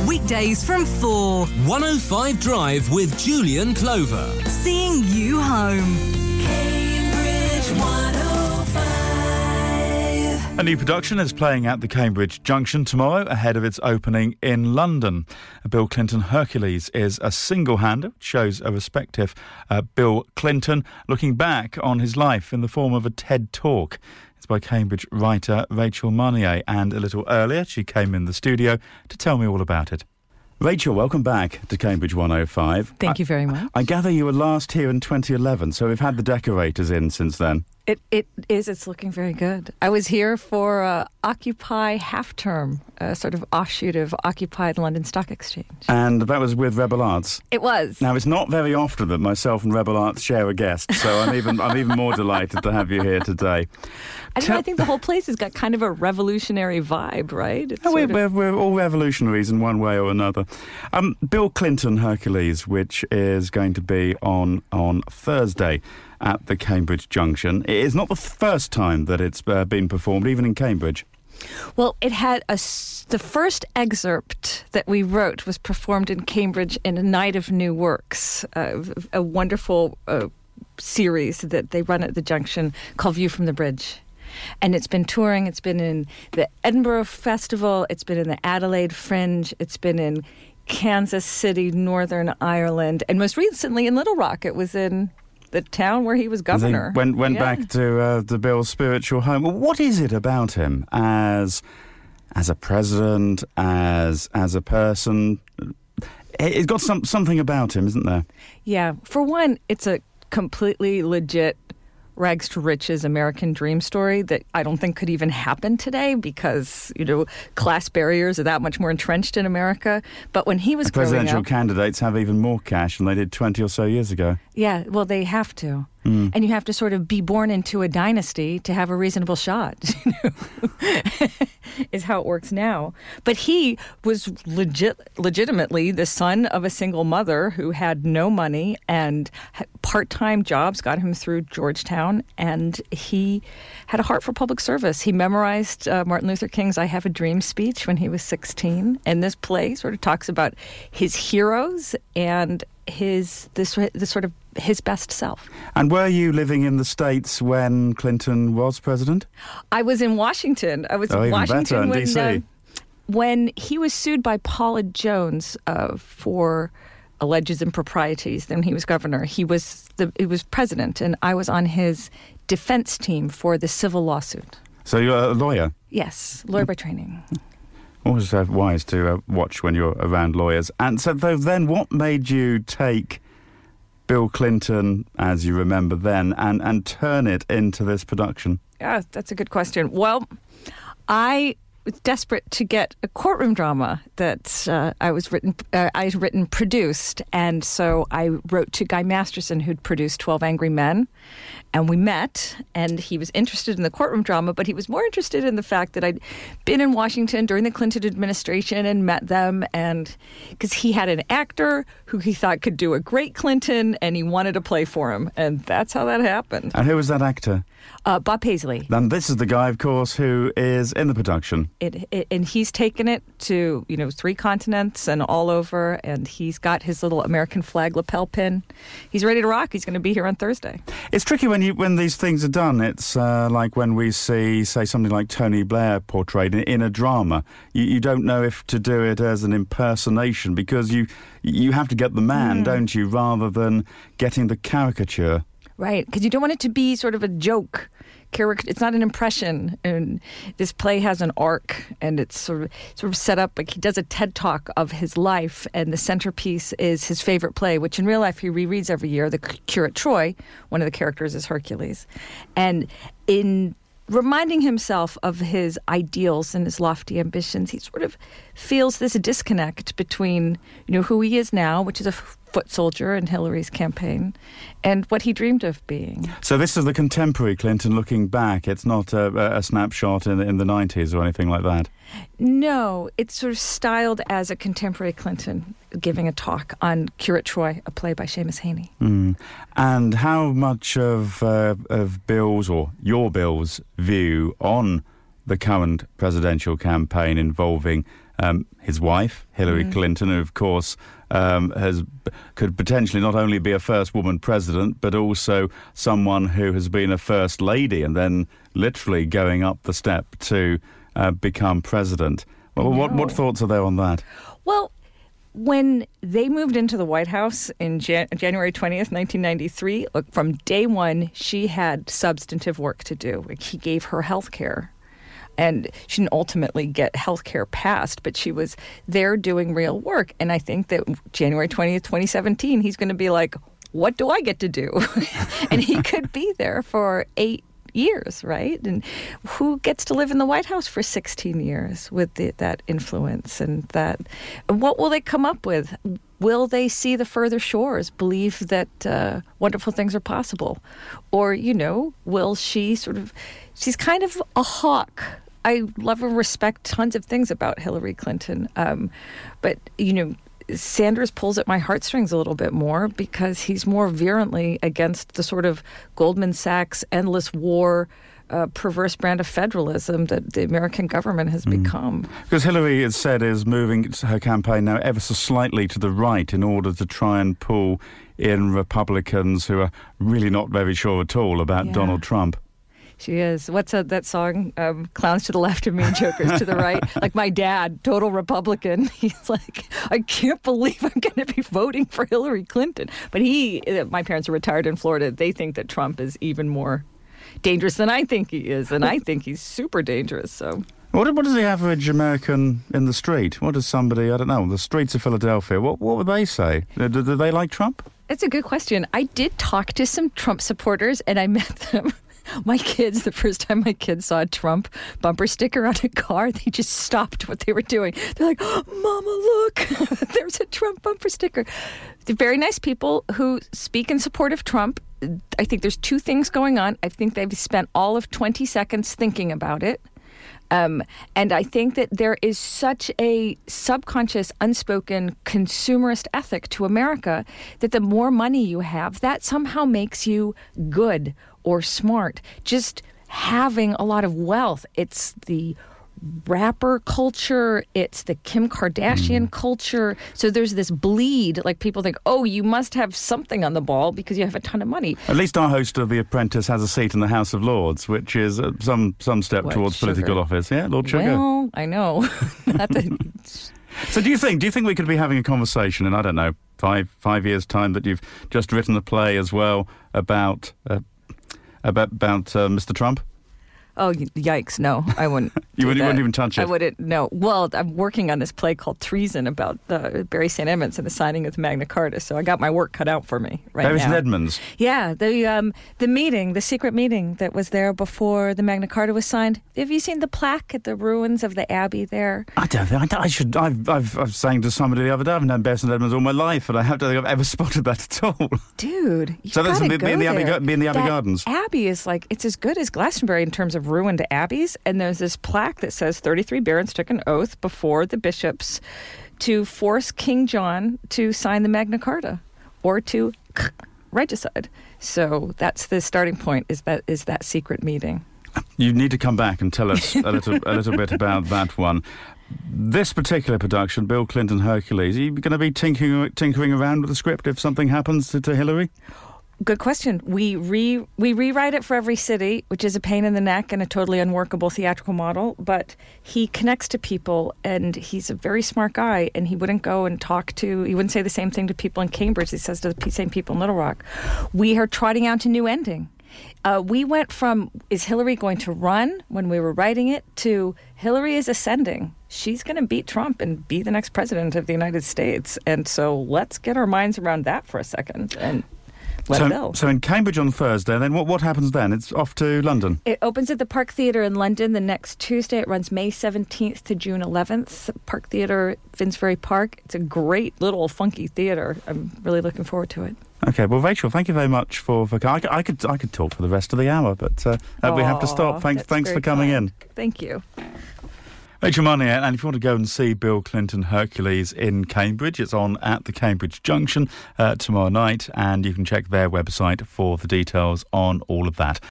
Weekdays from 4. 105 Drive with Julian Clover. Seeing you home. Cambridge 105. A new production is playing at the Cambridge Junction tomorrow ahead of its opening in London. Bill Clinton Hercules is a single-hander, which shows a respective Bill Clinton looking back on his life in the form of a TED Talk. It's by Cambridge writer Rachel Marnier, and a little earlier she came in the studio to tell me all about it. Rachel, welcome back to Cambridge 105. Thank you very much. I gather you were last here in 2011, so we've had the decorators in since then. It is. It's looking very good. I was here for Occupy Half Term, a sort of offshoot of Occupy the London Stock Exchange. And that was with Rebel Arts. It was. Now, it's not very often that myself and Rebel Arts share a guest, so I'm even more delighted to have you here today. I think the whole place has got kind of a revolutionary vibe, right? We're all revolutionaries in one way or another. Bill Clinton Hercules, which is going to be on Thursday at the Cambridge Junction. It is not the first time that it's been performed, even in Cambridge. Well, it had the first excerpt that we wrote was performed in Cambridge in A Night of New Works, a wonderful series that they run at the Junction called View from the Bridge. And it's been touring. It's been in the Edinburgh Festival. It's been in the Adelaide Fringe. It's been in Kansas City, Northern Ireland. And most recently in Little Rock. It was in the town where he was governor. Went back to Bill's spiritual home. What is it about him as a president, as a person? It's got something about him, isn't there? Yeah. For one, it's a completely legit rags to riches American dream story that I don't think could even happen today because, class barriers are that much more entrenched in America. But when he was growing up... Presidential candidates have even more cash than they did 20 or so years ago. Yeah, well, they have to. And you have to sort of be born into a dynasty to have a reasonable shot, is how it works now. But he was legitimately the son of a single mother who had no money, and part-time jobs got him through Georgetown, and he had a heart for public service. He memorized Martin Luther King's I Have a Dream speech when he was 16, and this play sort of talks about his heroes and his best self. And were you living in the States when Clinton was president? I was in Washington. I was in Washington when he was sued by Paula Jones for alleged improprieties. Then he was governor. He was president, and I was on his defense team for the civil lawsuit. So you're a lawyer? Yes, lawyer by training. Always wise to watch when you're around lawyers. And so then what made you take Bill Clinton, as you remember then, and turn it into this production? Yeah, that's a good question. Well, I was desperate to get a courtroom drama that I had written, produced, and so I wrote to Guy Masterson, who'd produced 12 Angry Men, and we met, and he was interested in the courtroom drama, but he was more interested in the fact that I'd been in Washington during the Clinton administration and met them, and because he had an actor who he thought could do a great Clinton, and he wanted to play for him, and that's how that happened. And who was that actor? Bob Paisley. And this is the guy, of course, who is in the production. And he's taken it to, 3 continents and all over, and he's got his little American flag lapel pin. He's ready to rock. He's going to be here on Thursday. It's tricky when these things are done. It's like when we see, say, something like Tony Blair portrayed in a drama. You don't know if to do it as an impersonation because you have to get the man, don't you, rather than getting the caricature. Right, because you don't want it to be sort of a joke. It's not an impression, and this play has an arc, and it's sort of set up like he does a TED Talk of his life, and the centerpiece is his favorite play, which in real life he rereads every year, The Cure at Troy. One of the characters is Hercules. And in reminding himself of his ideals and his lofty ambitions, he sort of feels this disconnect between, who he is now, which is a foot soldier in Hillary's campaign, and what he dreamed of being. So this is the contemporary Clinton looking back. It's not a snapshot in the 90s or anything like that? No, it's sort of styled as a contemporary Clinton giving a talk on Cure at Troy, a play by Seamus Heaney. And how much of Bill's or your Bill's view on the current presidential campaign involving his wife, Hillary Clinton, who, of course, could potentially not only be a first woman president, but also someone who has been a first lady and then literally going up the step to become president. Well, what thoughts are there on that? Well, when they moved into the White House in January 20th, 1993, look, from day one, she had substantive work to do. Like, he gave her health care. And she didn't ultimately get health care passed, but she was there doing real work. And I think that January 20th, 2017, he's going to be like, what do I get to do? And he could be there for 8 years, right? And who gets to live in the White House for 16 years with that influence and that? And what will they come up with? Will they see the further shores, believe that wonderful things are possible? Or, will she she's kind of a hawk. I love and respect tons of things about Hillary Clinton. But, Sanders pulls at my heartstrings a little bit more because he's more virulently against the sort of Goldman Sachs endless war, perverse brand of federalism that the American government has become. Because Hillary, it's said, is moving her campaign now ever so slightly to the right in order to try and pull in Republicans who are really not very sure at all about Donald Trump. She is. What's that song? Clowns to the left of me and jokers to the right. Like my dad, total Republican. He's like, I can't believe I'm going to be voting for Hillary Clinton. But my parents are retired in Florida. They think that Trump is even more dangerous than I think he is. And I think he's super dangerous. So. What does the average American in the street? What does somebody, I don't know, the streets of Philadelphia, what would they say? Do they like Trump? It's a good question. I did talk to some Trump supporters and I met them. My kids, the first time my kids saw a Trump bumper sticker on a car, they just stopped what they were doing. They're like, oh, Mama, look, there's a Trump bumper sticker. They're very nice people who speak in support of Trump. I think there's two things going on. I think they've spent all of 20 seconds thinking about it. And I think that there is such a subconscious, unspoken consumerist ethic to America that the more money you have, that somehow makes you good or smart. Just having a lot of wealth. It's the rapper culture. It's the Kim Kardashian culture. So there's this bleed. Like people think, oh, you must have something on the ball because you have a ton of money. At least our host of The Apprentice has a seat in the House of Lords, which is some step towards political office. Yeah, Lord Sugar. Well, I know. So do you think we could be having a conversation in, I don't know, five years' time that you've just written a play as well about Mr. Trump? Oh, yikes, no, I wouldn't. You wouldn't even touch it? I wouldn't, no. Well, I'm working on this play called Treason about Barry St. Edmunds and the signing of the Magna Carta, so I got my work cut out for me right now. Barry St. Edmunds? Yeah, the meeting, the secret meeting that was there before the Magna Carta was signed. Have you seen the plaque at the ruins of the Abbey there? I don't think I should. I was saying to somebody the other day, I've known Barry St. Edmunds all my life, and I don't think I've ever spotted that at all. Dude, you so that's gotta be in the Abbey Gardens. Abbey is like, it's as good as Glastonbury in terms of ruined abbeys, and there's this plaque that says 33 barons took an oath before the bishops to force King John to sign the Magna Carta or to regicide. So that's the starting point, is that secret meeting. You need to come back and tell us a little bit about that one. This particular production, Bill Clinton Hercules, are you going to be tinkering around with the script if something happens to Hillary? Good question. We rewrite it for every city, which is a pain in the neck and a totally unworkable theatrical model. But he connects to people, and he's a very smart guy. And he wouldn't go and he wouldn't say the same thing to people in Cambridge he says to the same people in Little Rock. We are trotting out a new ending. We went from, is Hillary going to run when we were writing it, to Hillary is ascending. She's going to beat Trump and be the next president of the United States. And so let's get our minds around that for a second. And So in Cambridge on Thursday, then what happens then? It's off to London? It opens at the Park Theatre in London the next Tuesday. It runs May 17th to June 11th. Park Theatre, Finsbury Park. It's a great little funky theatre. I'm really looking forward to it. Okay, well, Rachel, thank you very much for I could talk for the rest of the hour, but we have to stop. Thanks for coming in. Thank you. Rachel Marnier, and if you want to go and see Bill Clinton Hercules in Cambridge, it's on at the Cambridge Junction tomorrow night, and you can check their website for the details on all of that.